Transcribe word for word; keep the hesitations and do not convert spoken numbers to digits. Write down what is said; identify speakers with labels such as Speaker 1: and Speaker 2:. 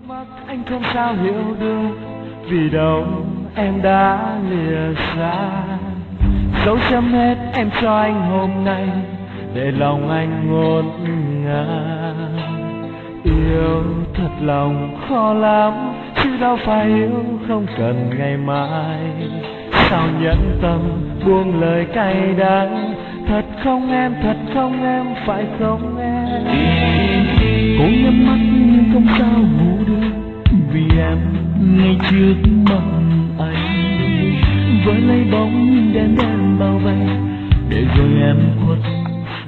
Speaker 1: mắt anh không sao hiểu được, vì đâu em đã lìa xa. Dấu chấm hết em cho anh hôm nay, để lòng anh ngổn ngang. Yêu thật lòng khó lắm, chứ đâu phải yêu không cần ngày mai. Sao nhẫn tâm buông lời cay đắng, thật không em, thật không em, phải không em?
Speaker 2: Cô nhắm mắt nhưng không sao ngủ được, vì em ngay trước mặt